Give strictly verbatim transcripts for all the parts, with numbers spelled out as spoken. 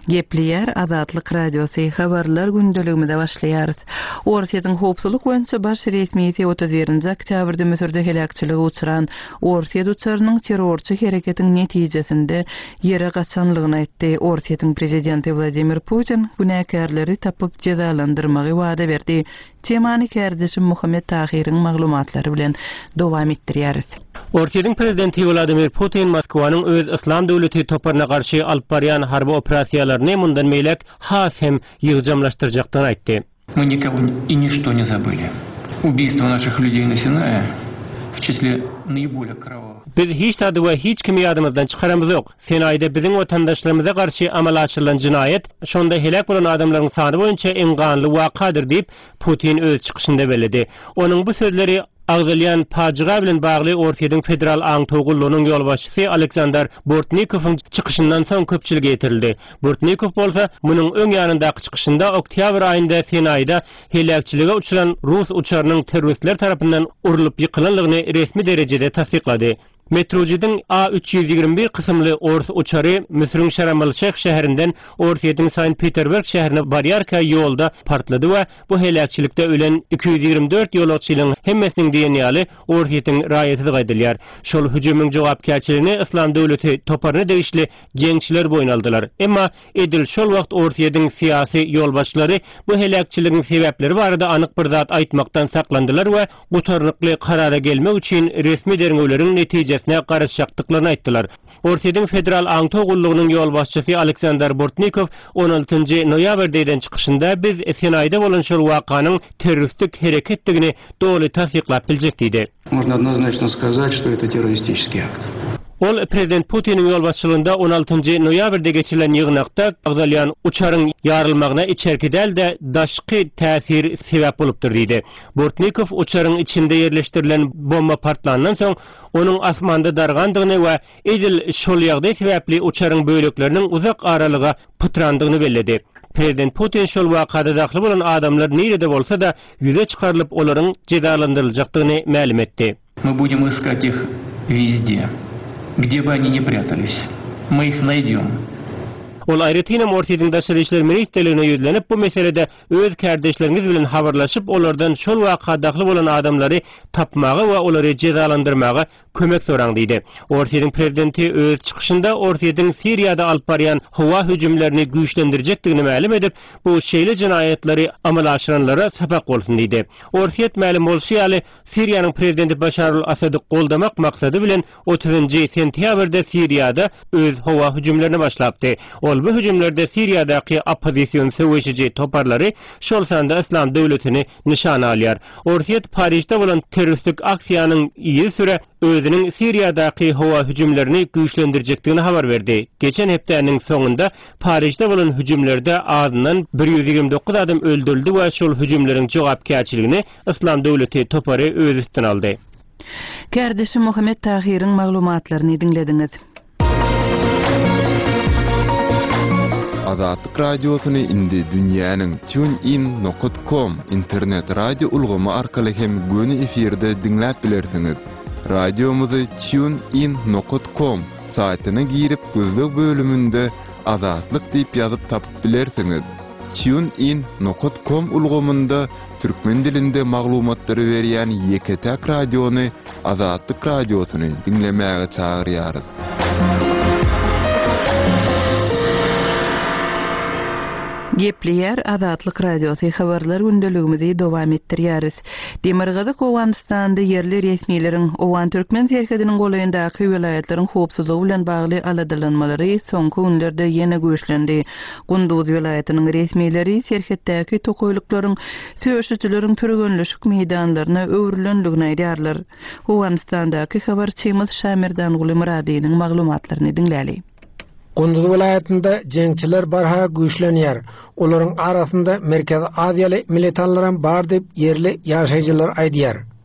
Gepleyer Azatlyk Radiosu habarlar gündeligimizde başlaýar. Orsiýatyň howpsuzlyk boýunça baş resmiýeti otuz birinji oktýabrda Misirde helakçylyga uçuran Orsiýa uçarynyň terrorçy hereketiň netijesinde ýere gaçanlygyny aýtdy. Orsiýatyň prezidenti Vladimir Putin günäkärleri tapyp cezalandyrmagy wada berdi. Temany kärdeşim Muhammed Tahiryň maglumatlary bilen dowam etdirýäris. Orsiýatyň prezidenti Vladimir Putin Moskwanyň öz islam döwleti toparyna garşy alyp barýan harby operasiýalaryny mundan meýlek has hem ýygjamlaşdyrjakdygyny aýtdy. Мы никого и ничто не забыли. Убийство наших людей на Синае в числе наиболее кровавых. Biz hiç tadı we hiç kimi ýadymyzdan çykaramyz ýok. Senaýda biziň watandaşlarymyza garşy amal açylan jinaýet, şonda helak bolan adamlaryň sany boýunça eň ganly wakadyr diýip Putin öz çykyşynda beledi. Onuň bu sözleri Agzalyan pajiga bilen bagly Orsiýatyň federal aň togullugynyň ýolbaşçysy Aleksandr Bortnikowyň çykyşyndan soň köpçüligi getirildi. Bortnikow bolsa munyň öň ýanyndaky çykyşynda oktyabr aýynda Senaýda helakçylyga uçuran Rus uçarynyň terroristler tarapyndan urulyp ýykylanlygyny resmi derejede tasdiklady. Metrojidin A üç yüz ýigirme bir kısımlı Ors uçary Misiriň Şaramalşayh şäherinden Orsiýatyň Saint Peterburg şäherine barýarka ýolda partlady we bu helakçylykda ölen iki yüz ýigirme dört ýolagçylyň hemmesiniň diýenýäli Orsiýatyň raýaty gaýdylýar. Şol hüjümüň jogapkärçiligini islam döwleti toparyna degişli jeňçiler boýun aldylar. Emma edil şol wagt Orsiýatyň syýasy ýolbaşçylary bu helakçylygyň sebäpleri barada anyk bir zat aýtmakdan saklandylar we gutarnykly karara gelmek üçin resmi derňewleriň netije garaşykdyklaryny aýtdylar. Orsiýatyň federal aň togullugynyň ýolbaşçysy Aleksandr Bortnikow on altynjy noýabrda çykyşynda biz Senaýda bolan şol wakanyň terroristik hereketdigini doly tasdiklap biljek diýdi. Можно однозначно сказать, что это террористический акт. Ol prezident Putin'in ýolbaşçylygynda on altynjy noýabrda geçirilen ýygnakda Agzalyan uçaryň ýarylmagyna içerkidel de daşky täsir sebäp bolupdyr diýdi. Bortnikow uçaryň içinde ýerleşdirilen bomba partlanandan soň onuň asmanda dargandygyny we edil şol ýagdaý sebäpli uçaryň böýlekläriniň uzak aralyga pytrandygyny belledi. Prezident Putin şol wakada dahly bolan adamlar nerede bolsa da ýüze çykarylyp olaryň cezalandyryljakdygyny ma'lum etdi. Мы будем искать их везде. Где бы они ни прятались, мы их найдем. Ol aýratynam Orsiýatyň daşary işler ministrligine ýüzlenip bu meselede öz kärdeşleriniz bilen habarlaşyp olardan şol waka dahly bolan adamlary tapmagy we olary cezalandyrmagy kömek soraň diýdi. Orsiýatyň prezidenti öz çykyşynda Orsiýatyň Siriýada alyp barýan howa hüjümlerini güýçlendirjekdigini ma'lum edip, bu şeýle jinaýetleri amal aşyranlara sapak bolsun diýdi. Orsiýat ma'lum bolşy, Siriýanyň prezidenti Bashar al-Asady goldamak maksady bilen otuzynjy sentýabrda Siriýada öz howa hüjümlerini başlapdy. Ol bu hüjümlerde Siriýadaky oppozisiýon söwüşiji toparlary şol sanda islam döwletini nişana alýar. Orsiýat Parijde bolan terroristik aksiýanyň ýyl süre özüniň Siriýadaky howa hüjümlerini güýçlendirjekdigini habar berdi. Geçen hepdeniň soňunda Parijde bolan hüjümlerde azyndan bir yüz ýigirme dokuz adam öldürildi we şol hüjümleriň jogapkärçiligini islam döwleti topary öz üstüne aldy. Kärdeşim Muhammed Tahiryň maglumatlaryny dinlediňiz. Azatlyk radiosyny indi dünýäniň TuneIn nokta com internet radio ulgamy arkaly hem göni efirde dinläp bilersiňiz. Radiomuzy TuneIn nokta com saýtyna girip gözlük bölümünde Azatlyk diýip ýazyp tapyp bilersiňiz. TuneIn nokta com ulgamynda türkmen dilinde maglumatlary berýän ýeketäk radiony Azatlyk radiosyny dinlemäge çagyrýarys. Gepleyer Azatlyk Radiosu habarlar gündeligimizi dowam etdirýäris. Demirgazyk Owganystanda yerli resmiýetlerin Owan Türkmen serhediniň goýundaky vilayatlariň howpsuzlygy bilen bagly aladylanmalary soňky günlerde ýene güýçlendi. Gunduz vilayatynyň resmiýetleri serhetdäki tokoýlyklaryň söýüşçileriň türegenleşik meýdanlaryna öwrülendigini aýdýarlar. Owganystandaky habarçymyz Şamirdan Gulymradynyň maglumatlaryny dinläli. Gunduz vilayatında jeňçiler barha güýçlenýär. Olaryň arasynda Merkez Aziýaly militanlaram bar dep yerli ýaşaýjylar aýdýar.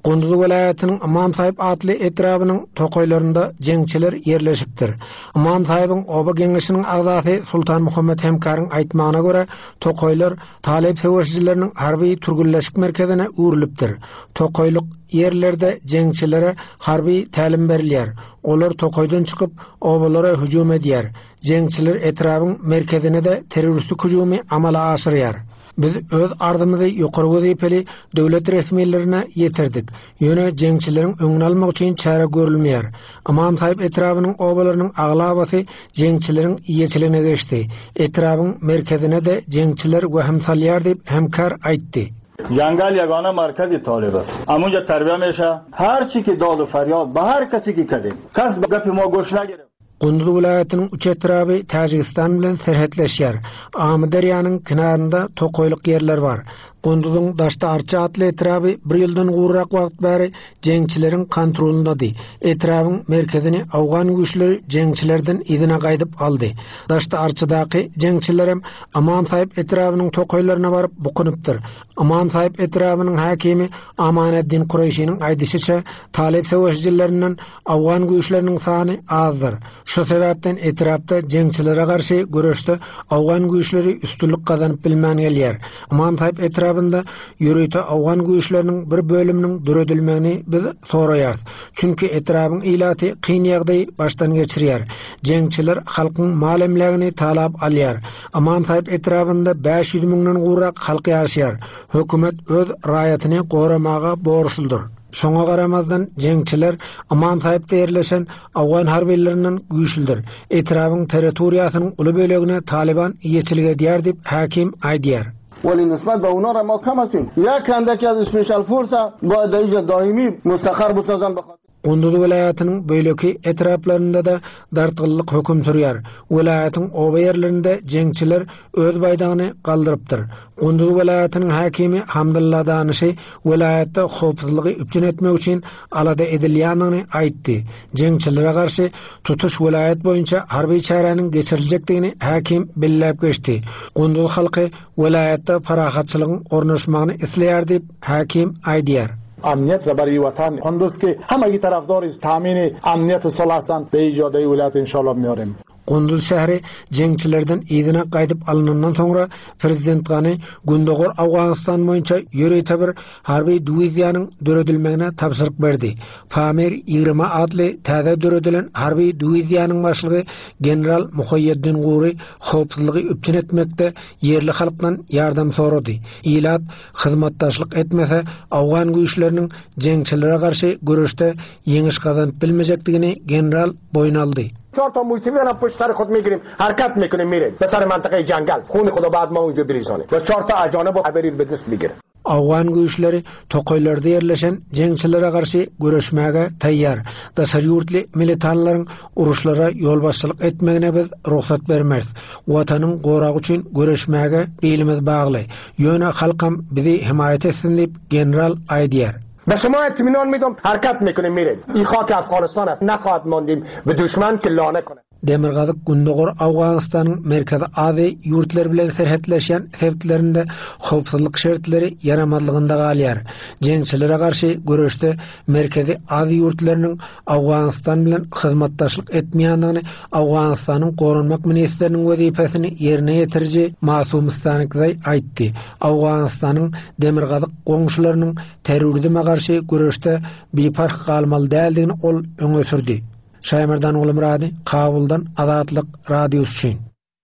Gonduz vilayetinin İmam Sahip adlı etrabının tokoylarında jengçiler yerleşipdir. İmam Sahip'in oba gengişinin azası Sultan Muhammed Hemkar'ın aytmağına göre tokoylar talep severçilerinin harbi turgulleşik merkezine uğurlupdir. Tokoyluk yerlerde jengçilere harbi talim berilýär. Olar tokoydan çıkıp obalara hücum edýär. Jengçiler etrabın merkezine de teröristik hücumy amala aşyrýar. Biz öz ardymyzy ýokary wezipeli döwlet resmiýetlerine ýetirdik. Ýöne jengçilerin öňüni almak üçin çare görülmeýär. Imam Sahip etrabının obalarynyň aglabasy jengçilerin iýeçiligine geçdi. Etrabın merkezine de jengçiler wahim salýar diýip Hemkar aýtdy. जंगल यगाना मरकज़ी तालिब است اما جا تربیه میشه هر چی که داد و فریاد به هر کسی که کردیم کس به گپ ما گوش نگیره. Gonduz vilayetinin üç etrabı Tacikistan bilen serhetleşýär. Amy derýanyň kynarynda tokoyluk yerler bar. Gonduzun Daşta Arça atly etrabı bir ýyldan gurrak wagt bäri jengçilerin kontrolundady. Etrabyň merkezini Awgan güýçleri jengçilerden idine gaýdyp aldy. Daşta Arçadaky jengçiler hem Imam Sahip etrabynyň tokoylaryna baryp bukunypdyr. Imam Sahip etrabynyň hakimi Amaneddin Qurayşynyň aýdysyça talep severçilerinden Awgan güýçleriniň sany azdyr. Şu sebäpden etrapda jengçilere garşy görüşde Awgan güýçleri üstünlük gazanyp bilmän gelýär. Imam Sahip etrabında ýöreýte Awgan güýçleriniň bir bölüminiň döredilmegini biz soraýarys. Çünki etrabyň ilaty kyn ýagdaý başdan geçirýär. Jengçiler halkyň malemlegini talap alýar. Imam Sahip etrabında beş yüz miňden gurrak halky ýaşaýar. Hökümet öz raýatyny goramaga borçludur. Şoňa garamazdan jengçiler Imam Sahip'te yerleşen Awgan harbiýetleriniň güýçlidir. Etrabyň territoriýasynyň uly bölegine Taliban ýeçilik edýär diýip hakim aýdýar. ولی نسبت به اونا را ما کم هستیم. یک اندکی از اسپیشال فورس باید اینجا دائمی مستقر بسازن بخاطر Gonduz vilayetinin böyleki etraplarında da dartgyllyk höküm sürýär. Vilayetin oba yerlerinde jengçiler öz baýdagyny galdyrypdyr. Gonduz vilayetinin hakimi Hamdullah Danysy vilayetde howpsuzlygy üpjün etmek üçin alada edilýändigini aýtdy. Jengçilere garşy tutuş vilayet boýunça harby çärenin geçirilejekdigini hakim belläp geçdi. Gonduz halky vilayetde parahatçylygyň ornaşmagyny isleýär diýip hakim aýdýar. امنیت و برای وطن قندوز که همگی طرفدار تامین امنیت صلح هستند به ایجاده ولایت انشالله میاریم. Gonduz şähri jengçilerden idine gaýdyp alynandan soňra prezident Gany Gündogor Awganistan boýunça ýöreýte bir harby diwiziýanyň döredilmegine tapşyryk berdi. Pamir ýygrimi adly täze döredilen harby diwiziýanyň başlygy general Muhayyeddin Guri howpsuzlygy üpjün etmekde ýerli halkdan ýardam sorady. Ilat hyzmatdaşlyk etmese Awgan güýçleriniň jengçilere garşy görüşde ýeňiş gazanyp bilmejekdigini general boyun aldy. چهار تا موسیقی الان پشت سر خود میگیریم حرکت میکنیم میریم به سر منطقه جنگل خون خدا بعد ما اونجا بریزانیم و چهار تا اجانب haberi به دست میگیره. Awgan güýçleri tokoylarda yerleşen jengçilere garşy görüşmäge taýýar. Daşary ýurtly militanlaryň uruşlara ýolbaşçylyk etmegine biz ruhsat bermez. Watanyň goragy üçin görüşmäge beýlimiz bagly. Ýöne halkam bizi himayet etsin diýip general aýdýar. به شما اطمینان میدم حرکت میکنیم میریم. این خاک افغانستان است نخواهد ماندیم به دشمن که لانه کنه. Demirgazyk Gündogor Awganistanyň merkezi ady ýurtlar bilen serhetleşen sebitlerinde howpsuzlyk şertleri yaramazlygynda galýar. Jengçilere garşy görüşde merkezi ady ýurtlarynyň Awganistan bilen hyzmatdaşlyk etmeýändigini Awganistanyň gorunmak ministriniň wezipesini ýerine ýetirji Masum Stanykzai aýtdy. Awganistanyň demirgazyk goňşularynyň terrorizme garşy görüşde bipark galmaly däldigini ol öňe sürdi. Şaýmardan oğlu Murady, Kabuldan Azatlyk radiosu üçin.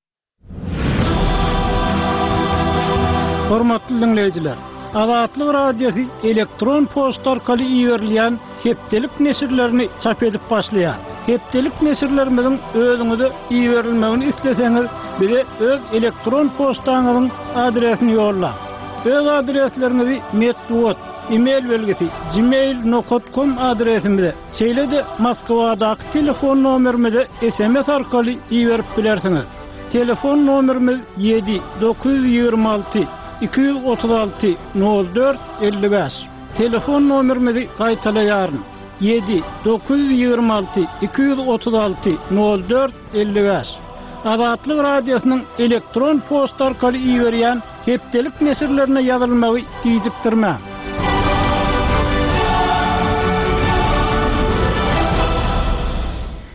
Hormatly dinleýijiler, Azatlyk radiosu elektron posta orkaly iýerilýän hepdelik nesirlerini çap edip başlaýar. Hepdelik nesirlerimiziň özüňize iýerilmegini isleseňiz, bize öz elektron postaňyzyň adresini ýolla. Öz adreslerinizi metbuat e-mail belgesi gmail nokta com adresimize, çeýlede Moskwadaky telefon nomerimize S M S arkaly iýerip bilersiňiz. Telefon nomerimiz yedi dokuz yüz ýygrimi alty iki yüz otuz alty nol dört elli beş. Telefon nomerimizi gaýtalaýaryn. yedi dokuz yüz ýygrimi alty iki yüz otuz alty nol dört elli beş. Azatlyk radiosynyň elektron posta arkaly iýerýän hepdelik nesirlerine ýazylmagy gijikdirme.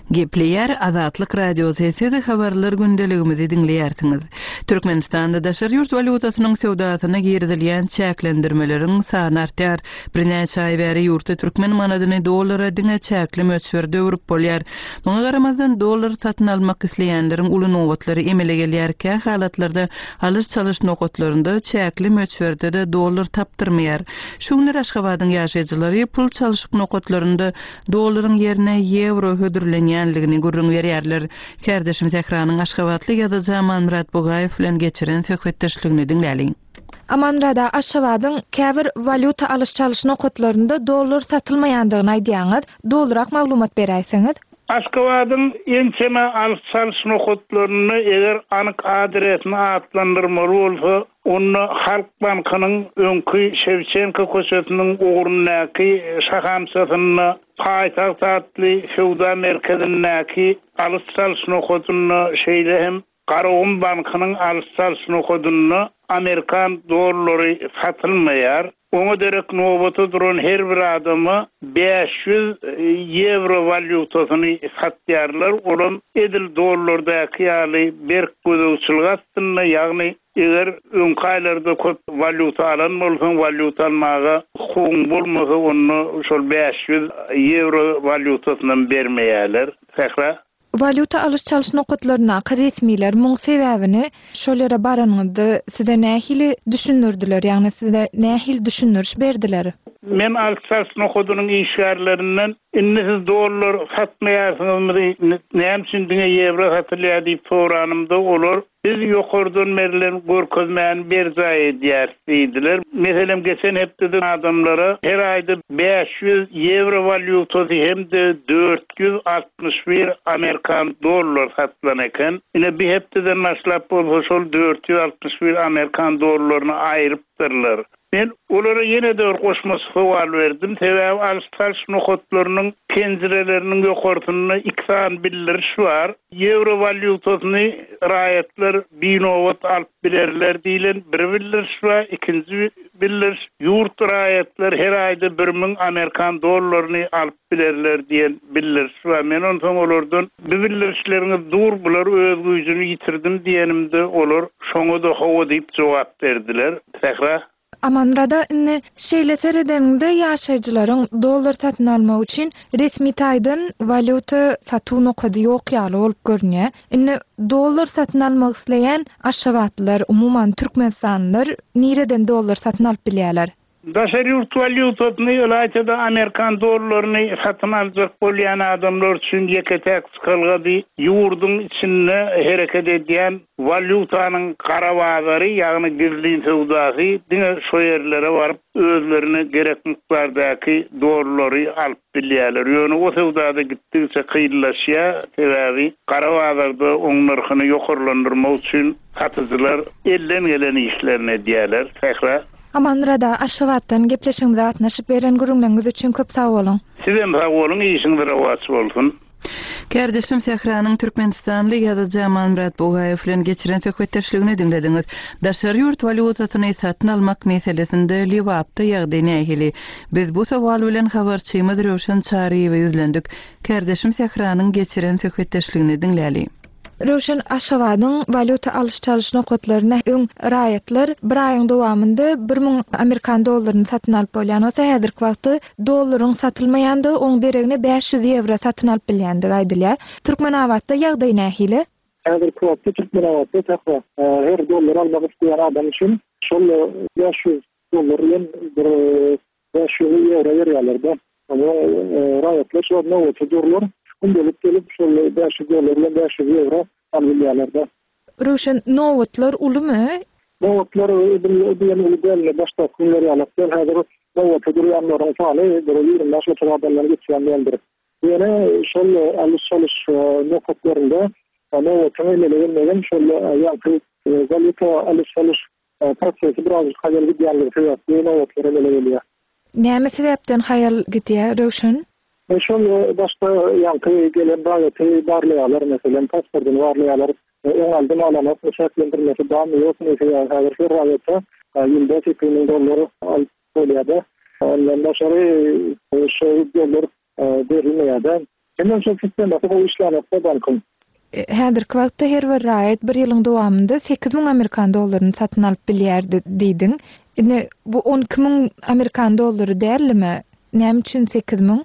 Gepleyer Azatlyk Radio sesiyede habarlar gündeligimizi dinleýärsiňiz. Türkmenistanda daşary ýurt walutasynyň sewdasyna girdilýän çäklendirmelerin sany artýar. Birnäçe aý bäri ýurtda türkmen manadyny dollara diňe çäkli möçberde öwrüp bolýar. Muňa garamazdan dollar satyn almak isleýänleriň uly nowatlary emele gelýärkä halatlarda alış çalış nokotlarynda çäkli möçberde de dollar tapdyrmaýar. Şuňlar Aşgabatyň ýaşaýjylary pul çalyşyk nokotlarynda dollaryň ýerine euro hödürlenýär ligini gurrun berýärler. Kardeşim Tehranyň Aşgabatly ýa-da Aman Murat Bogaýew bilen geçiren söhbetdeşligini dinläliň. Aman Rada Aşgabatyň käbir valuta alış çalyş nokotlarynda dollar satylmaýandygyny aýdýaňyz, dolrak maglumat beräýsiňiz. Aşgabatyň ençeme alış çalyş nokotlaryny eger anyk adresini atlandyrmaly bolsa, onu Halk Bankynyň öňkü Şewçenko köşesiniň ugurundaky şahamsatyny Paýtaxt adly Şewda merkezindäki alış çalyş nokotyny şeýle hem Garagum Bankynyň alış çalyş nokotyny Amerikan dollary satylmaýar. Oňa derek nowaty duran her bir adamy beş yüz euro valutasyny satýarlar. Olam edil dollardaky ýaly berk gözegçilik astyna, ýagny eger öňkü aýlarda köp valuta alan bolsaň, valuta almaga hukuň bolmasa onu şol beş yüz euro valutasyny bermeýärler. Sähra Valuta alış çalyş nokotlaryna resmiler muň sebäbini şolere baranyňyzdy size nähili düşünürdiler, ýagny size nähil düşünürş berdiler? Men alış çalyş nokotynyň işgärlerinden inni siz dollar satmaýarsyňyz, näme üçin diňe euro satylýar diýip soranymda olar biz ýokardan berilen görkezmäni berjaý edýärdiler. Meselem geçen hepde adamlara her aýda beş yüz euro valutasy hemde dört yüz altmış bir Amerikan dollar satylan eken. Ine bir hepdeden başlap bolsa şol dört yüz altmış bir Amerikan dollaryny aýrypdyrlar. Men olara ýene de goşma sual berdim. Sebäbi alış çalyş nokotlarynyň penjireleriniň ýokartyny iksan bildiriş bar. Euro valutasyny raýatlar binowat alyp bilerler diýilen bir bildiriş bar. Ikinji bildiriş ýurt raýatlar her aýda bir ming Amerikan dollaryny alyp bilerler diýen bildiriş bar. Men ondan olardan bu bildirişleriňiz dur bular öz güýjüni ýitirdim diýenimde olar şoňa da hawa diýip jogap berdiler. Sähra Aman Rada inni şeýle seredeminde ýaşaýjylaryň dollar satyn almak üçin resmi taýdan valuta satuw nokady ýok ýaly bolup görünýär. Inni dollar satyn almak isleýän Aşgabatlylar, umuman Türkmenistanlylar nireden dollar satyn alyp bilýärler? Daşary ýurt valutasyny ýalyda Amerikan dollaryny satyn aljak bolýan adamlar üçin ýeketek skylgady ýurdun içinde hereket edýän valutanyň garawazary, ýagny gizli sewdasy diňe şo ýerlere baryp özlerini gerek mikdardaky dollary alyp bilýärler. Ýöne o sewdada gitdikçe kıyıllaşýar, sebäbi garawazlarda oň narhyny ýokarlandyrmak üçin satyjylar elden gelen işlerini edýärler. Sähra Aman Rada Aşgabatdan gepleşiňize gatnaşyp beren gurulmaňyz üçin köp sag bolun. Sizem sag bolun, işiňiz rawat bolsun. Kardeşim Tehranyň Türkmenistanly ýa-da Aman Murat Bogaýew bilen geçiren söhbetdeşligini dinlediňiz. Daşary ýurt valutasyny satyn almak meselesinde Liwapda ýagdaý nähili. Biz bu sowal bilen habarçymyz Röşen Çariýewe ýüzlendik. Kardeşim Tehranyň geçiren söhbetdeşligini dinläli. Röşen Aşgabatyň valuta alış çalyş nokotlaryna öň raýatlar bir aýyň dowamında bir ming Amerikan dollaryny satyn alyp bolýan bolsa häzirki wagtda dollaryň satylmaýandy, oň deregine beş yüz euro satyn alyp bilýändy aýdylýar. Türkmenawatda ýagdaý nähili? Häzirki wagtda Türkmenawatda täze her dollar almak isleýän adam üçin şol beş yüz dollar ýen bir beş yüz euro berýärler. Ama raýatlar şol nowaty dollar Gündelik gelip şol beş yüz dollar bilen beş yüz euro alýarlar. Röşen nowatlar ulymy? Nowatlar ödüýän uly başda günleri alapdyr. Häzir nowatlar durýanlaryň sany ýygrimi beş metreden geçýän boldy. Ýene şol alys çalyş nowatlarynda nowatlar elegen şol ýa-da valuta alys çalyş prosesi biraz haýal gidýärler sebäpli nowatlar elegen. Näme sebäpden haýal gidýär Röşen? Şol başta yankı gelen bayatı barlayalar, mesela pasportun barlayalar, en aldım alamak, şeklendirmesi dağımı yok, mesela hazır şu rayata, yılda sekiz bin doları alıp oluyordu. Ondan başarı şu dolar verilmeydi. Hemen şu sistemde bu işlemekte balkon. Häzirki wagtda her bir raýat bir ýylyň dowamynda sekiz miň Amerikan dollaryny satyn alyp bilýärdi diýdiň. Ine bu on iki miň Amerikan dollary dälmi? Näme üçin sekiz miň?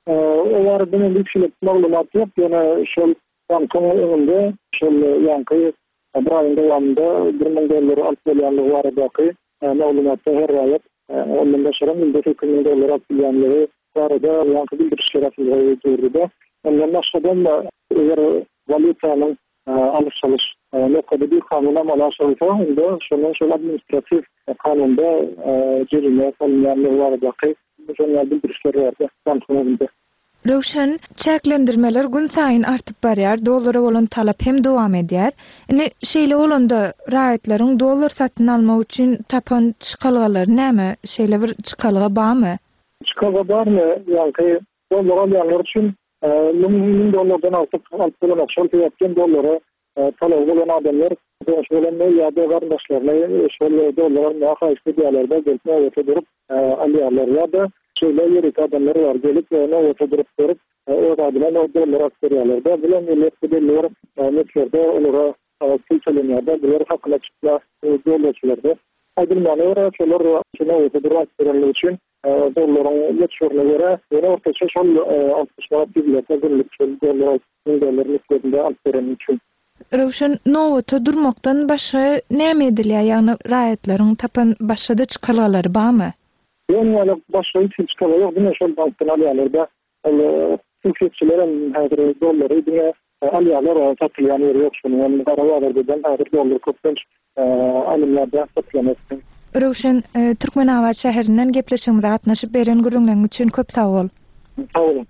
O var benim ýükselip maglumat ýok. Ýa-ni şol bankın önünde şol ýanky bir aýyň dowamynda bir miň dollar alyp bolýanlygy baradaky maglumatda her raýat ondan başaram ýylda sekiz miň dollar alyp bolýanlygy barada ýanky bildirişler atylýar. Ondan başgadan da eger valyutanyň alış-salyş näkede bir kanuna malaşysa, onda şonuň şol administrativ kanunda jerime salynýanlygy baradaky şonuň bildirişler berdi bankynda. Rowşan, çäklendirmeler gün saýyn artyp barýar, dollara bolan talap hem dowam edýär. Ine şeýle bolanda raýatlaryň dollar satyn almak üçin tapan çykalgalary näme? Şeýle bir çykalga barmy? Çykalga barmy? Ýa-ni dollar alýanlar üçin min dollardan alyp alyp bolan akşam ýetken dollara talap bolan adamlar şoýle ýa-da gardaşlaryna şol dollar nähaýyş edýärler, gelip öýte durup alýarlar ýa-da şöyle yerik adamlar var gelip ona oturup durup o adamlar o dollar aktarıyorlar da bilen millet belirler metlerde onlara silsilenlerde bilir hakkında çıkla dollarçılarda aydınlanma var şolar şuna oturup aktarılır için dolların yetişoruna göre yine ortaya şol altmış millet günlük dollar dollar metlerinde aktarılır için. Rowşan, nowata durmaktan başga näme edilýär? Ýagny raýatlaryň tapan başga çykalgalary barmy? Yani başka hiç çıkıyor yok. Yine şöyle banktan alıyorlar da tüketicilerin her dolları yine alıyorlar satılıyor yer yok şunu. Yani Karavadar'dan her dolar kopmuş alimlerde satılıyor. Rowşan, Türkmenabat şäherinden gepleşigimizde gatnaşyp beren gürüňleň üçin köp sag bol. Sag bolun.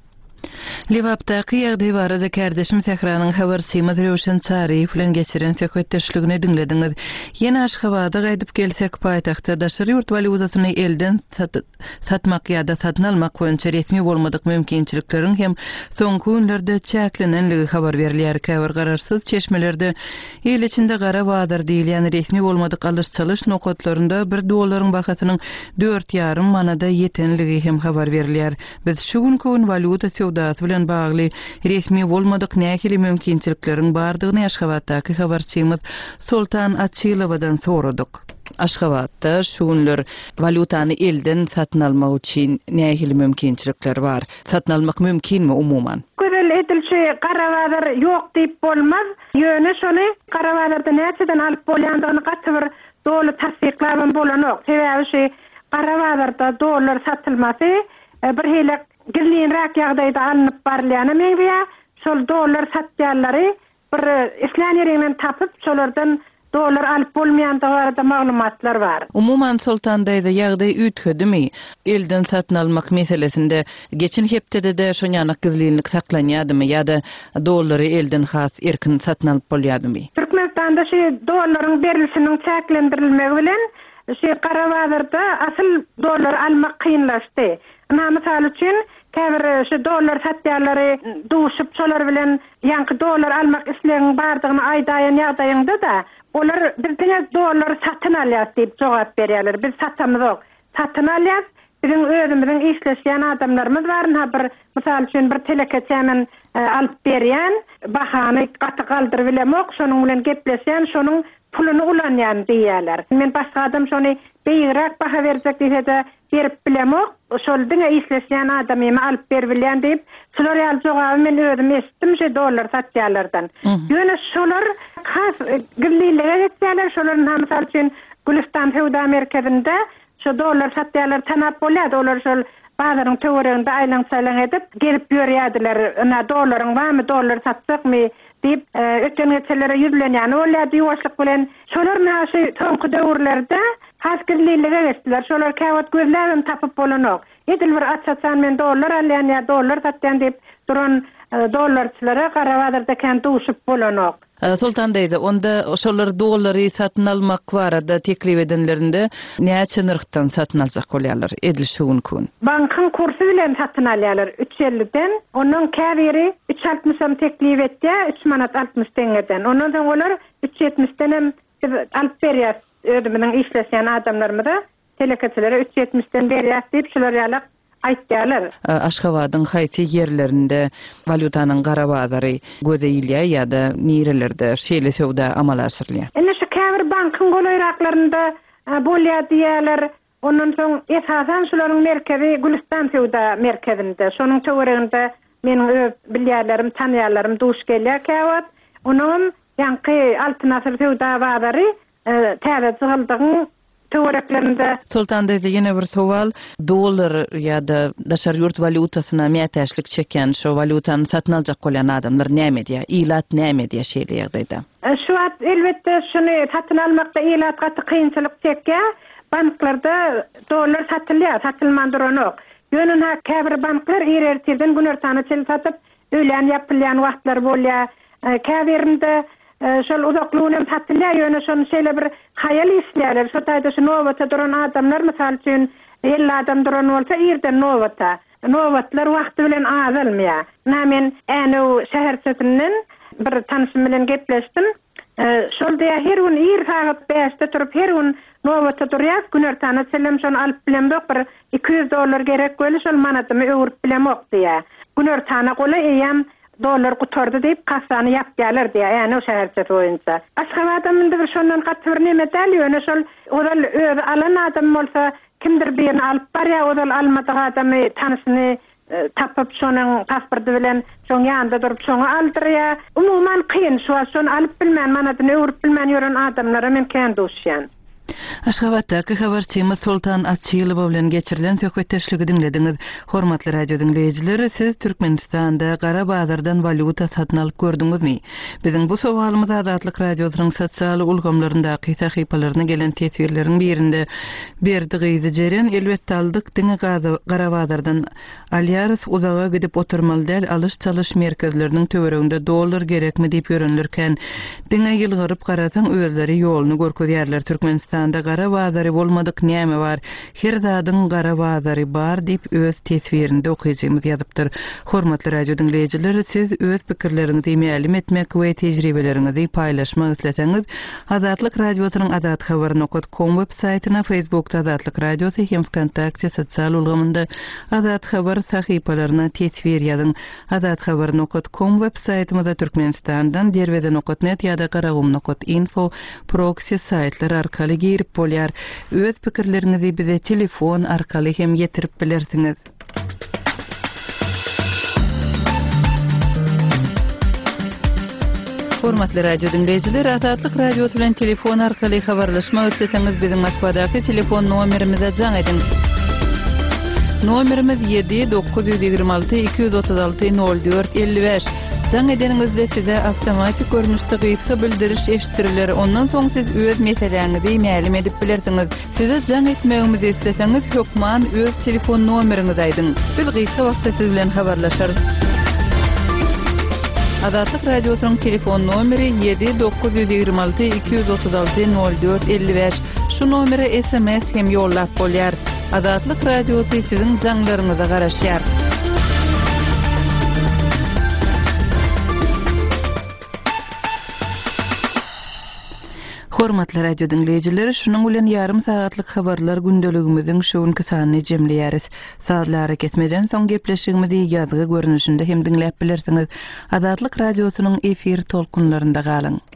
Liwapdaky ýagdaý barada kardeşim Sehranyň habarçymyz Rowşan Çaryýew bilen geçiren söhbetdeşligini dinlediňiz. Ýene Aşgabatda gaýdyp gelsek paýtagtda daşary ýurt valyutasyny elden satmak ýa-da satyn almak boýunça resmi bolmadyk mümkinçilikleriň hem soňky günlerde çäklenenligi habar berilýär. Käbir gararsyz çeşmelerde el içinde gara badyr diýilýän resmi bolmadyk alış-çalyş nokatlarynda bir dollaryň bahasynyň dört ýarym manada ýetenligi hem habar berilýär. Biz şu günki valyuta sowdasy bilen bagly resmi bolmadyk nähili mümkinçilikleriň bardygyny Aşgabatdaky habarçymyz Sultan Açylowadan soradyk. Aşgabatda şu günler valyutany elden satyn almak üçin nähili mümkinçilikler bar? Satyn almak mümkinmi umuman? Görel edilşi Karabadar ýok diýip bolmaz. Ýöne şonu Karabadarda näçeden alyp bolýandygyny gaty bir dolu tasdiklaban bolanok. Sebäbi şu Karabadarda dollar satylmasy bir hele girliýänräk ýagdaýda alınıp barylýany meňe şol dollar satýarlary bir islan ýerinden tapyp şolardan dollar alyp bolmaýandygy barada maglumatlar bar. Umuman Sultandaýda ýagdaý ütkedimi? Elden satyn almak meselesinde geçen hepdede de şonýanyk gizlilik saklanýadymy ýa-da dollary elden has erkin satyn alyp bolýadymy? Türkmenistanda şu dollaryň berilişiniň çäklendirilmegi bilen şu Karabadarda asyl dollar almak kynlaşdy. Ana mysal üçin käbir şu dollar satýarlary duşup şolar bilen ýanky dollar almak islegiň bardygyny aýdaýan ýagdaýynda da olar birdiňe dollar satyn alýar diýip jogap berýärler. Biz satamyzok. Satyn alýar. Bizim özümizin işleşýän adamlarymyz bar. Ha bir mysal üçin bir telekeçemen alyp berýän, bahany gaty galdyryp bilemok, şonuň bilen gepleşýän, şonuň puluny ulanýan diýýärler. Men başga adam şonu beýirak baha berjek diýse berip bilemok, şol diňe işleşýän adamymy alyp berbilýän diýip, şolar ýaly jogaby men özüm eşitdim şu dollar satýarlardan. Ýöne şolar has girlilige etýärler, şolaryň hamysy üçin Gülistan Hewda merkezinde şu dollar satýarlar tanap bolýar, olar şol bazaryň töwereginde aýlan-saýlan edip gelip ýörýärdiler. Ana dollaryň barmy, dollar satjakmy diýip ötken geçelere ýüzlenýän bolýar diýýoşlyk bilen şolar näşe soňky döwürlerde hasgirlilige geçdiler. Şolar käwat gözlerini tapyp bolanok. Edil bir atsasan men dollar alýan ýa dollar satýan diýip duran dollarçylara Karabadarda kän duşup bolanok. Sultandaýda onda şolar dollary satyn almak barada teklip edenlerinde näçe nyrkdan satyn aljak bolýarlar edilşi gün? Bankyň kursy bilen satyn alýarlar üç elliden, onuň käbiri üç altmışam teklip etdi, üç manat altmış deňeden. Ondan soň olar üç ýetmişden hem alyp berýär. Özümüň işleşýän adamlarymyza telekeçilere üç ýetmişden berýär diýip şolar ýaly aýtdylar. Aşgabatyň haýsy ýerlerinde valyutanyň gara bazary gözeýilýär ýa-da nirelerde şeýle söwda amal aşyrylýar. Ene şu käbir bankyň golaýraklarynda bolýar diýerler. Ondan soň esasen şolaryň merkezi Gülistan söwda merkezinde. Şonuň töwereginde meniň öz bilýärlerim, tanýarlarym duş gelýär käwat. Onuň ýanky Altynasır söwda bazary täze çygyldygyň töwereklerinde. Sultan dedi ýene bir sowal, dollar ýa-da daşary ýurt valutasyna mätäçlik çeken şo valutany satyn aljak bolan adamlar näme diýär? Ilat näme diýär şeýle ýagdaýda? Şu wagt elbetde şuny satyn almakda ilat gaty kynçylyk çekýär. Banklarda dollar satylýar, satylmandyranok. Ýöne käbir banklar ýerertirden günertany çel satyp öýlen ýapylýan wagtlar bolýar. Käbirinde şol uzaklygyny satylýar, ýöne şonu şeýle bir hayal isleýärler. Şu taýda şu nowata duran adamlar mysal üçin elli adam duran bolsa ýerden nowata. Nowatlar wagty bilen azalmýar. Nämen äne şäher çetinden bir tanışym bilen gepleşdim. Şol diýär her gün ýer sagat beşde turup her gün nowata durýar, günertany çelem şonu alyp bilemok bir iki yüz dollar gerek bolýar, şol manatymy öwürip bilemok diýär. Günertany gola eýem dollar gutardy diýip kasany ýapýarlar diýär. Ýani o şäherçe boýunça. Aşgabatymda bir şondan gattyr näme däl, şol odal öz alan adam bolsa kimdir birini alyp barýar, odal almadyk adamy tanysyny tapyp şonuň pasporty bilen şoň ýanynda durup şoňa aldyrýar. Umumyň kyn şu şonu alyp bilmän, manatyny öwürip bilmän ýören adamlara mümkin duşýan. Aşgabatdaky habarçymyz Sultan Atçylyw bilen geçirilen söhbetdeşligi dinlediňiz. Hormatly radio dinleýijileri, siz Türkmenistanda gara bazardan valuta satyn alyp gördüňizmi? Biziň bu sowalymyz Azatlyk radiosynyň sosial ulgamlaryndaky sahypalaryna gelen tesirleriň birinde berdigiňizi jeren elbetde aldyk. Diňe gara bazardan alýarys, uzaga gidip oturmaly däl, alış-çalış merkezleriniň töwereginde dollar gerekmi diýip ýörenlerken, diňe ýylgyryp garasaň özleri ýoluny görkezýärler. Türkmenistanda gara bazary bolmadyk näme bar? Her zadyň gara bazary bar diýip öz tesbirinde okuyjymyz ýazypdyr. Hormatly radio dinleýijiler, siz öz pikirleriňizi ma'lum etmek we tejribeleriňizi paýlaşmak isleseňiz, Azatlyk radiosynyň azat habar nokta com web saýtyna, Facebookda Azatlyk radiosy hem WhatsApp sosial ulgamynda Azat habar sahypalaryna tesbir ýazyň. Azat habar nokta com web saýtymyzda Türkmenistandan derwede nokta net ýa-da garagum nokta info proxy saýtlar arkaly girip bolýar. Öz pikirleriňizi bize telefon arkaly hem ýetirip bilersiňiz. Hormatly radio dinleýijiler, Azatlyk radiosu bilen telefon arkaly habarlaşmak isleseňiz biziň Moskvadaky telefon nomerimize jaň edin. Nomerimiz yedi dokuz yüz ýygrima alty iki yüz otuz alty nol dört elli beş. Jaň edeningizde size awtomatik görnüşde gysga bildiriş eşitiriler. Ondan soň siz öz meseleňizi ma'lum edip bilersiňiz. Size jaň etmegimizi isteseňiz, hökman öz telefon nomeriňizi aýdyň. Biz gysga wagtda siz bilen habarlaşarys. Azatlyk radiosynyň telefon nomeri yedi dokuz yüz ýygrima alty iki yüz otuz alty nol dört elli beş. Şu nomere S M S hem ýollap bolýar. Azatlyk radiosy siziň jaňlaryňyza garaşýar. Hormatly radio dinleýijiler, şunuň bilen ýarym sagatlyk habarlar gündeligimiziň şowunky sanyny jemleýäris. Saatlara kesmeden soň gepleşigimizi ýazgy görnüşinde hem dinläp bilersiňiz. Azatlyk radiosynyň efir tolkunlarynda galyň.